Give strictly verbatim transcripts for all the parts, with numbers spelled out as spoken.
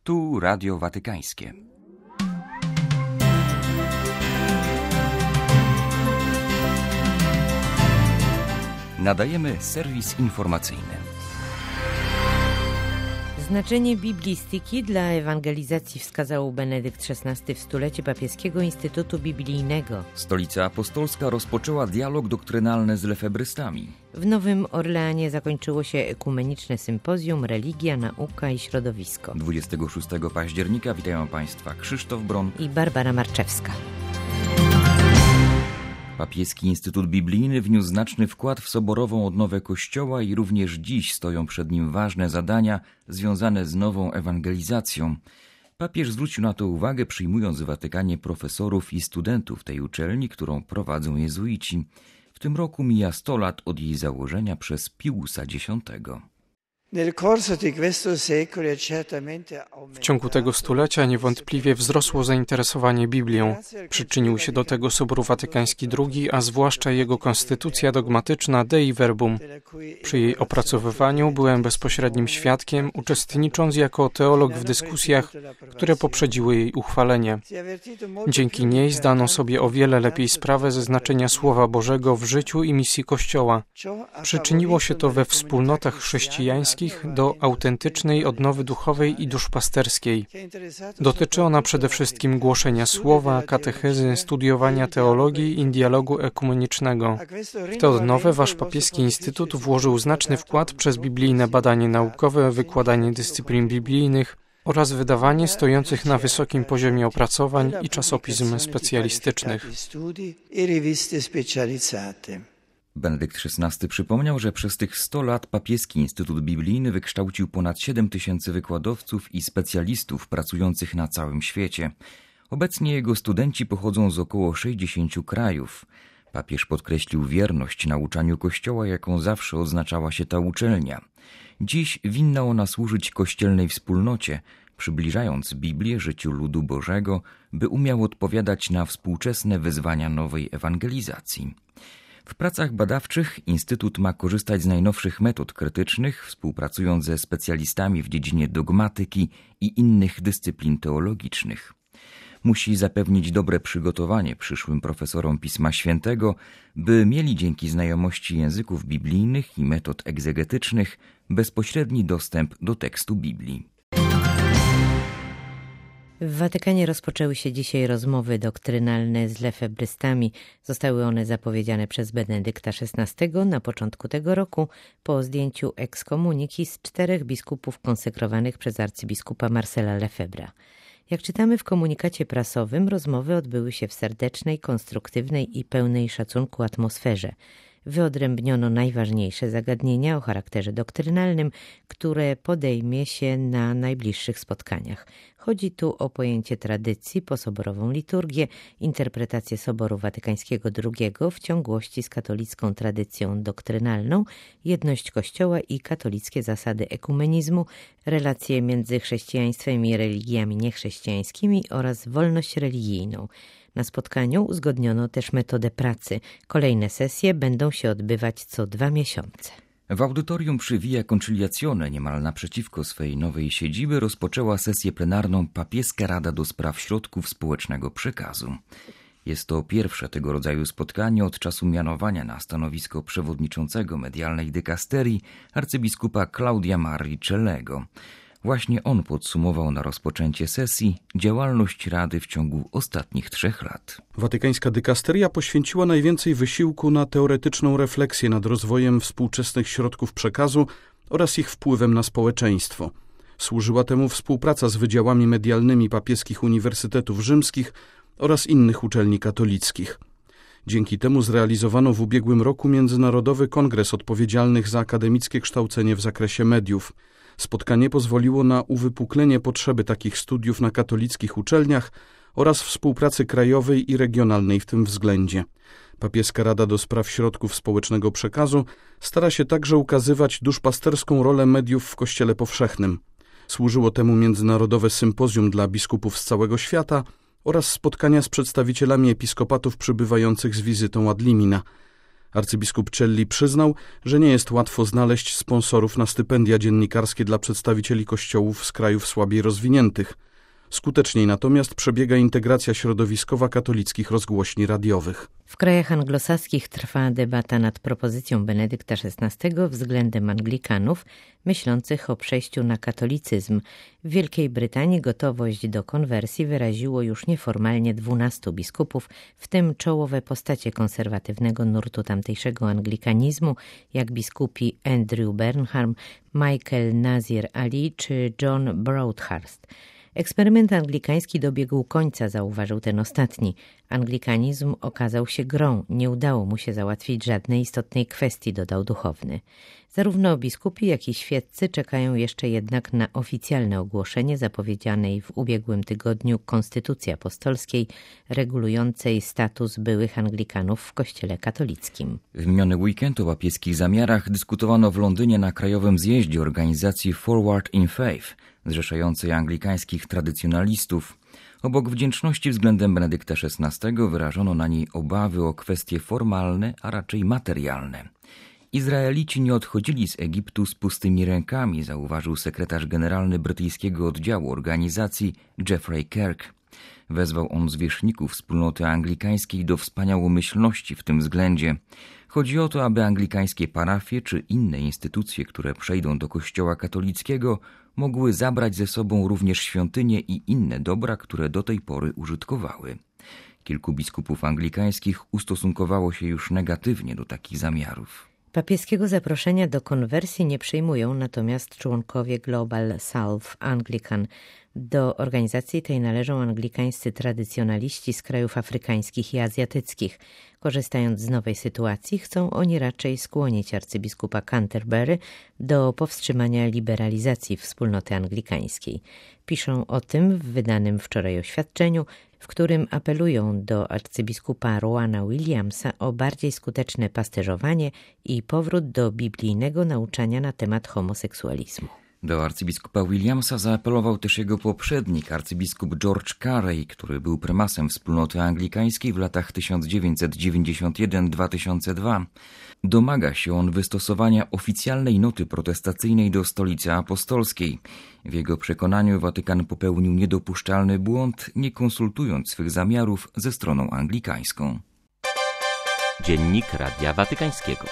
Tu Radio Watykańskie. Nadajemy serwis informacyjny. Znaczenie biblistyki dla ewangelizacji wskazał Benedykt szesnasty w stulecie Papieskiego Instytutu Biblijnego. Stolica Apostolska rozpoczęła dialog doktrynalny z lefebrystami. W Nowym Orleanie zakończyło się ekumeniczne sympozjum Religia, Nauka i Środowisko. dwudziestego szóstego października witają Państwa Krzysztof Bron i Barbara Marczewska. Papieski Instytut Biblijny wniósł znaczny wkład w soborową odnowę Kościoła i również dziś stoją przed nim ważne zadania związane z nową ewangelizacją. Papież zwrócił na to uwagę, przyjmując w Watykanie profesorów i studentów tej uczelni, którą prowadzą jezuici. W tym roku mija sto lat od jej założenia przez Piusa Dziesiątego. W ciągu tego stulecia niewątpliwie wzrosło zainteresowanie Biblią. Przyczynił się do tego Sobór Watykański drugi, a zwłaszcza jego konstytucja dogmatyczna Dei Verbum. Przy jej opracowywaniu byłem bezpośrednim świadkiem, uczestnicząc jako teolog w dyskusjach, które poprzedziły jej uchwalenie. Dzięki niej zdano sobie o wiele lepiej sprawę ze znaczenia Słowa Bożego w życiu i misji Kościoła. Przyczyniło się to we wspólnotach chrześcijańskich do autentycznej odnowy duchowej i duszpasterskiej. Dotyczy ona przede wszystkim głoszenia słowa, katechezy, studiowania teologii i dialogu ekumenicznego. W tę odnowę wasz papieski instytut włożył znaczny wkład przez biblijne badanie naukowe, wykładanie dyscyplin biblijnych oraz wydawanie stojących na wysokim poziomie opracowań i czasopism specjalistycznych. Benedykt szesnasty przypomniał, że przez tych sto lat Papieski Instytut Biblijny wykształcił ponad siedem tysięcy wykładowców i specjalistów pracujących na całym świecie. Obecnie jego studenci pochodzą z około sześćdziesięciu krajów. Papież podkreślił wierność nauczaniu Kościoła, jaką zawsze odznaczała się ta uczelnia. Dziś winna ona służyć kościelnej wspólnocie, przybliżając Biblię życiu ludu Bożego, by umiał odpowiadać na współczesne wyzwania nowej ewangelizacji. W pracach badawczych Instytut ma korzystać z najnowszych metod krytycznych, współpracując ze specjalistami w dziedzinie dogmatyki i innych dyscyplin teologicznych. Musi zapewnić dobre przygotowanie przyszłym profesorom Pisma Świętego, by mieli dzięki znajomości języków biblijnych i metod egzegetycznych bezpośredni dostęp do tekstu Biblii. W Watykanie rozpoczęły się dzisiaj rozmowy doktrynalne z lefebrystami. Zostały one zapowiedziane przez Benedykta szesnastego na początku tego roku po zdjęciu ekskomuniki z czterech biskupów konsekrowanych przez arcybiskupa Marcela Lefebvra. Jak czytamy w komunikacie prasowym, rozmowy odbyły się w serdecznej, konstruktywnej i pełnej szacunku atmosferze. Wyodrębniono najważniejsze zagadnienia o charakterze doktrynalnym, które podejmie się na najbliższych spotkaniach. Chodzi tu o pojęcie tradycji, posoborową liturgię, interpretację Soboru Watykańskiego drugiego w ciągłości z katolicką tradycją doktrynalną, jedność Kościoła i katolickie zasady ekumenizmu, relacje między chrześcijaństwem i religiami niechrześcijańskimi oraz wolność religijną. Na spotkaniu uzgodniono też metodę pracy. Kolejne sesje będą się odbywać co dwa miesiące. W audytorium przy Via Conciliazione, niemal naprzeciwko swej nowej siedziby, rozpoczęła sesję plenarną Papieska Rada do Spraw Środków Społecznego Przekazu. Jest to pierwsze tego rodzaju spotkanie od czasu mianowania na stanowisko przewodniczącego medialnej dykasterii arcybiskupa Claudia Marii Cellego. Właśnie on podsumował na rozpoczęcie sesji działalność Rady w ciągu ostatnich trzech lat. Watykańska dykasteria poświęciła najwięcej wysiłku na teoretyczną refleksję nad rozwojem współczesnych środków przekazu oraz ich wpływem na społeczeństwo. Służyła temu współpraca z wydziałami medialnymi papieskich uniwersytetów rzymskich oraz innych uczelni katolickich. Dzięki temu zrealizowano w ubiegłym roku Międzynarodowy Kongres Odpowiedzialnych za Akademickie Kształcenie w zakresie mediów. Spotkanie pozwoliło na uwypuklenie potrzeby takich studiów na katolickich uczelniach oraz współpracy krajowej i regionalnej w tym względzie. Papieska Rada do Spraw Środków Społecznego Przekazu stara się także ukazywać duszpasterską rolę mediów w Kościele Powszechnym. Służyło temu międzynarodowe sympozjum dla biskupów z całego świata oraz spotkania z przedstawicielami episkopatów przybywających z wizytą ad limina. Arcybiskup Celli przyznał, że nie jest łatwo znaleźć sponsorów na stypendia dziennikarskie dla przedstawicieli kościołów z krajów słabiej rozwiniętych. Skuteczniej natomiast przebiega integracja środowiskowa katolickich rozgłośni radiowych. W krajach anglosaskich trwa debata nad propozycją Benedykta szesnastego względem Anglikanów myślących o przejściu na katolicyzm. W Wielkiej Brytanii gotowość do konwersji wyraziło już nieformalnie dwunastu biskupów, w tym czołowe postacie konserwatywnego nurtu tamtejszego anglikanizmu, jak biskupi Andrew Bernharm, Michael Nazir Ali czy John Broadhurst. Eksperyment anglikański dobiegł końca, zauważył ten ostatni. Anglikanizm okazał się grą, nie udało mu się załatwić żadnej istotnej kwestii, dodał duchowny. Zarówno biskupi, jak i świeccy czekają jeszcze jednak na oficjalne ogłoszenie zapowiedzianej w ubiegłym tygodniu Konstytucji Apostolskiej regulującej status byłych Anglikanów w Kościele katolickim. W miniony weekend o papieskich zamiarach dyskutowano w Londynie na krajowym zjeździe organizacji Forward in Faith, zrzeszającej anglikańskich tradycjonalistów. Obok wdzięczności względem Benedykta szesnastego wyrażono na niej obawy o kwestie formalne, a raczej materialne. Izraelici nie odchodzili z Egiptu z pustymi rękami, zauważył sekretarz generalny brytyjskiego oddziału organizacji Geoffrey Kirk. Wezwał on zwierzchników wspólnoty anglikańskiej do wspaniałomyślności w tym względzie. Chodzi o to, aby anglikańskie parafie czy inne instytucje, które przejdą do kościoła katolickiego, mogły zabrać ze sobą również świątynie i inne dobra, które do tej pory użytkowały. Kilku biskupów anglikańskich ustosunkowało się już negatywnie do takich zamiarów. Papieskiego zaproszenia do konwersji nie przyjmują natomiast członkowie Global South Anglican. Do organizacji tej należą anglikańscy tradycjonaliści z krajów afrykańskich i azjatyckich. Korzystając z nowej sytuacji, chcą oni raczej skłonić arcybiskupa Canterbury do powstrzymania liberalizacji wspólnoty anglikańskiej. Piszą o tym w wydanym wczoraj oświadczeniu, w którym apelują do arcybiskupa Rowana Williamsa o bardziej skuteczne pasterzowanie i powrót do biblijnego nauczania na temat homoseksualizmu. Do arcybiskupa Williamsa zaapelował też jego poprzednik, arcybiskup George Carey, który był prymasem wspólnoty anglikańskiej w latach tysiąc dziewięćset dziewięćdziesiąt jeden do dwa tysiące drugiego. Domaga się on wystosowania oficjalnej noty protestacyjnej do Stolicy Apostolskiej. W jego przekonaniu Watykan popełnił niedopuszczalny błąd, nie konsultując swych zamiarów ze stroną anglikańską. Dziennik Radia Watykańskiego.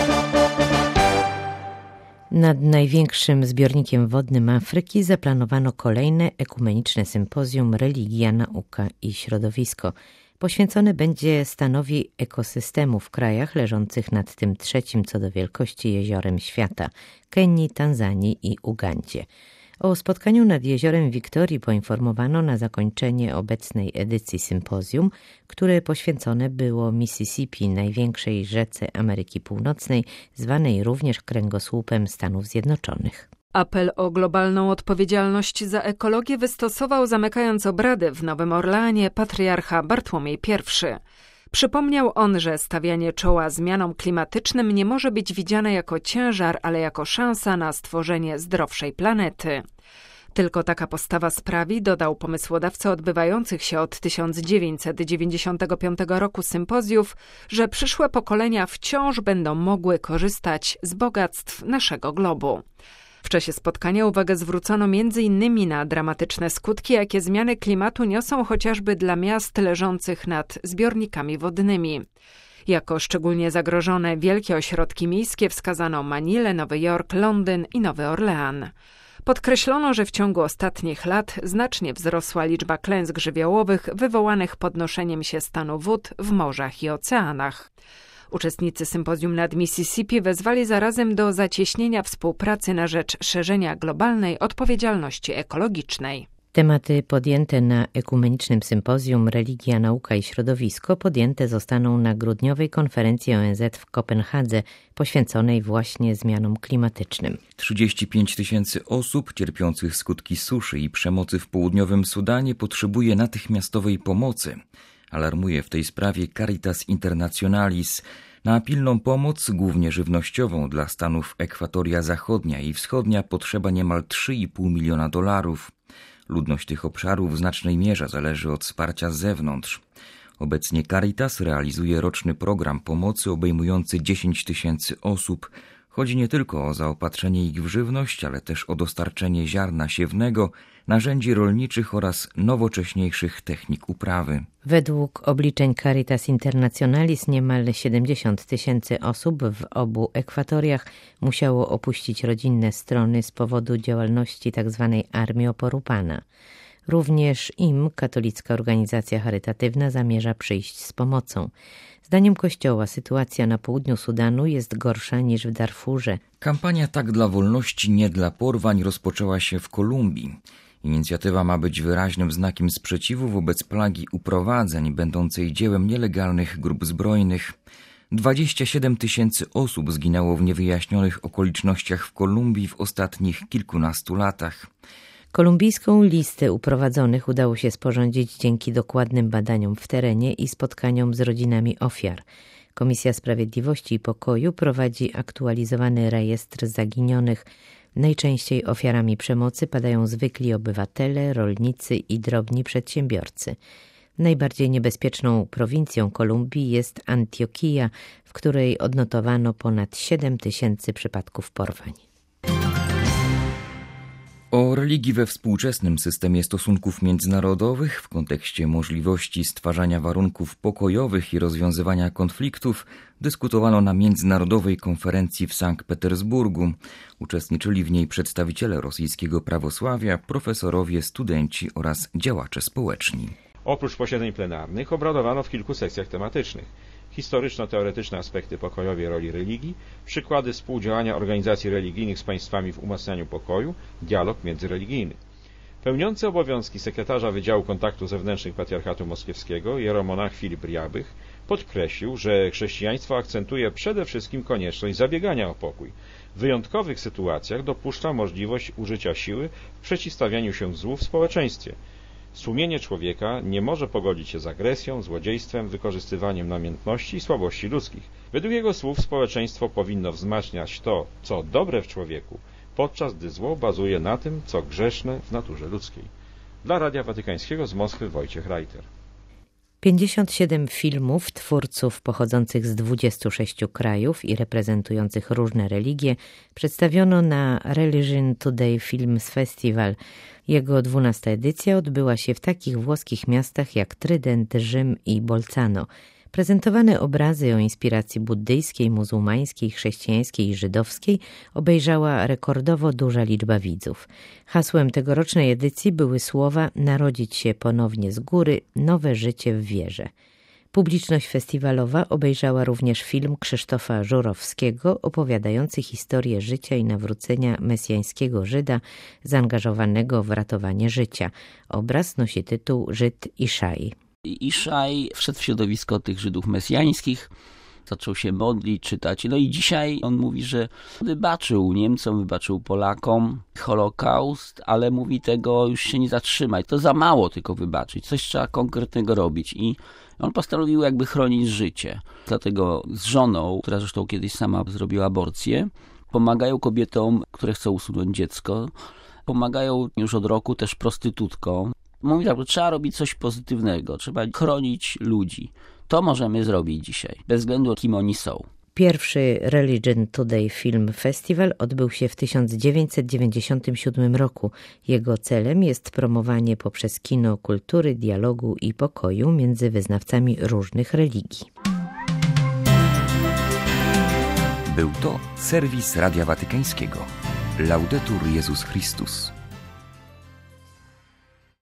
Nad największym zbiornikiem wodnym Afryki zaplanowano kolejne ekumeniczne sympozjum Religia, Nauka i Środowisko. Poświęcone będzie stanowi ekosystemu w krajach leżących nad tym trzecim co do wielkości jeziorem świata – Kenii, Tanzanii i Ugandzie. O spotkaniu nad jeziorem Wiktorii poinformowano na zakończenie obecnej edycji sympozjum, które poświęcone było Mississippi, największej rzece Ameryki Północnej, zwanej również kręgosłupem Stanów Zjednoczonych. Apel o globalną odpowiedzialność za ekologię wystosował, zamykając obrady w Nowym Orleanie, patriarcha Bartłomiej pierwszy. Przypomniał on, że stawianie czoła zmianom klimatycznym nie może być widziane jako ciężar, ale jako szansa na stworzenie zdrowszej planety. Tylko taka postawa sprawi, dodał pomysłodawca odbywających się od tysiąc dziewięćset dziewięćdziesiątego piątego roku sympozjów, że przyszłe pokolenia wciąż będą mogły korzystać z bogactw naszego globu. W czasie spotkania uwagę zwrócono między innymi na dramatyczne skutki, jakie zmiany klimatu niosą chociażby dla miast leżących nad zbiornikami wodnymi. Jako szczególnie zagrożone wielkie ośrodki miejskie wskazano Manilę, Nowy Jork, Londyn i Nowy Orlean. Podkreślono, że w ciągu ostatnich lat znacznie wzrosła liczba klęsk żywiołowych wywołanych podnoszeniem się stanu wód w morzach i oceanach. Uczestnicy sympozjum nad Mississippi wezwali zarazem do zacieśnienia współpracy na rzecz szerzenia globalnej odpowiedzialności ekologicznej. Tematy podjęte na ekumenicznym sympozjum Religia, Nauka i Środowisko podjęte zostaną na grudniowej konferencji O N Z w Kopenhadze, poświęconej właśnie zmianom klimatycznym. trzydzieści pięć tysięcy osób cierpiących skutki suszy i przemocy w południowym Sudanie potrzebuje natychmiastowej pomocy. Alarmuje w tej sprawie Caritas Internationalis. Na pilną pomoc, głównie żywnościową dla stanów Ekwatoria Zachodnia i Wschodnia potrzeba niemal trzy i pół miliona dolarów. Ludność tych obszarów w znacznej mierze zależy od wsparcia z zewnątrz. Obecnie Caritas realizuje roczny program pomocy obejmujący dziesięć tysięcy osób. Chodzi nie tylko o zaopatrzenie ich w żywność, ale też o dostarczenie ziarna siewnego, narzędzi rolniczych oraz nowocześniejszych technik uprawy. Według obliczeń Caritas Internationalis niemal siedemdziesiąt tysięcy osób w obu ekwatoriach musiało opuścić rodzinne strony z powodu działalności tzw. Armii Oporu Pana. Również im katolicka organizacja charytatywna zamierza przyjść z pomocą. Zdaniem Kościoła sytuacja na południu Sudanu jest gorsza niż w Darfurze. Kampania Tak dla wolności, nie dla porwań rozpoczęła się w Kolumbii. Inicjatywa ma być wyraźnym znakiem sprzeciwu wobec plagi uprowadzeń, będącej dziełem nielegalnych grup zbrojnych. dwadzieścia siedem tysięcy osób zginęło w niewyjaśnionych okolicznościach w Kolumbii w ostatnich kilkunastu latach. Kolumbijską listę uprowadzonych udało się sporządzić dzięki dokładnym badaniom w terenie i spotkaniom z rodzinami ofiar. Komisja Sprawiedliwości i Pokoju prowadzi aktualizowany rejestr zaginionych. Najczęściej ofiarami przemocy padają zwykli obywatele, rolnicy i drobni przedsiębiorcy. Najbardziej niebezpieczną prowincją Kolumbii jest Antioquia, w której odnotowano ponad siedem tysięcy przypadków porwań. O religii we współczesnym systemie stosunków międzynarodowych w kontekście możliwości stwarzania warunków pokojowych i rozwiązywania konfliktów dyskutowano na międzynarodowej konferencji w Sankt Petersburgu. Uczestniczyli w niej przedstawiciele rosyjskiego prawosławia, profesorowie, studenci oraz działacze społeczni. Oprócz posiedzeń plenarnych obradowano w kilku sekcjach tematycznych. Historyczno-teoretyczne aspekty pokojowej roli religii, przykłady współdziałania organizacji religijnych z państwami w umacnianiu pokoju, dialog międzyreligijny. Pełniący obowiązki sekretarza Wydziału Kontaktów Zewnętrznych Patriarchatu Moskiewskiego, jeromonach Filip Riabych, podkreślił, że chrześcijaństwo akcentuje przede wszystkim konieczność zabiegania o pokój. W wyjątkowych sytuacjach dopuszcza możliwość użycia siły w przeciwstawianiu się złu w społeczeństwie. Sumienie człowieka nie może pogodzić się z agresją, złodziejstwem, wykorzystywaniem namiętności i słabości ludzkich. Według jego słów społeczeństwo powinno wzmacniać to, co dobre w człowieku, podczas gdy zło bazuje na tym, co grzeszne w naturze ludzkiej. Dla Radia Watykańskiego z Moskwy Wojciech Reiter. pięćdziesiąt siedem filmów twórców pochodzących z dwudziestu sześciu krajów i reprezentujących różne religie przedstawiono na Religion Today Films Festival. Jego dwunasta edycja odbyła się w takich włoskich miastach jak Trydent, Rzym i Bolzano. Prezentowane obrazy o inspiracji buddyjskiej, muzułmańskiej, chrześcijańskiej i żydowskiej obejrzała rekordowo duża liczba widzów. Hasłem tegorocznej edycji były słowa „Narodzić się ponownie z góry, nowe życie w wierze”. Publiczność festiwalowa obejrzała również film Krzysztofa Żurowskiego opowiadający historię życia i nawrócenia mesjańskiego Żyda zaangażowanego w ratowanie życia. Obraz nosi tytuł Żyd Iszai. Iszaj wszedł w środowisko tych Żydów mesjańskich, zaczął się modlić, czytać. No i dzisiaj on mówi, że wybaczył Niemcom, wybaczył Polakom Holokaust, ale mówi, tego już się nie zatrzymać. To za mało tylko wybaczyć, coś trzeba konkretnego robić. I on postanowił jakby chronić życie. Dlatego z żoną, która zresztą kiedyś sama zrobiła aborcję, pomagają kobietom, które chcą usunąć dziecko. Pomagają już od roku też prostytutkom. Mówi tak, że trzeba robić coś pozytywnego, trzeba chronić ludzi. To możemy zrobić dzisiaj, bez względu kim oni są. Pierwszy Religion Today Film Festival odbył się w tysiąc dziewięćset dziewięćdziesiątym siódmym roku. Jego celem jest promowanie poprzez kino kultury, dialogu i pokoju między wyznawcami różnych religii. Był to serwis Radia Watykańskiego. Laudetur Jezus Chrystus.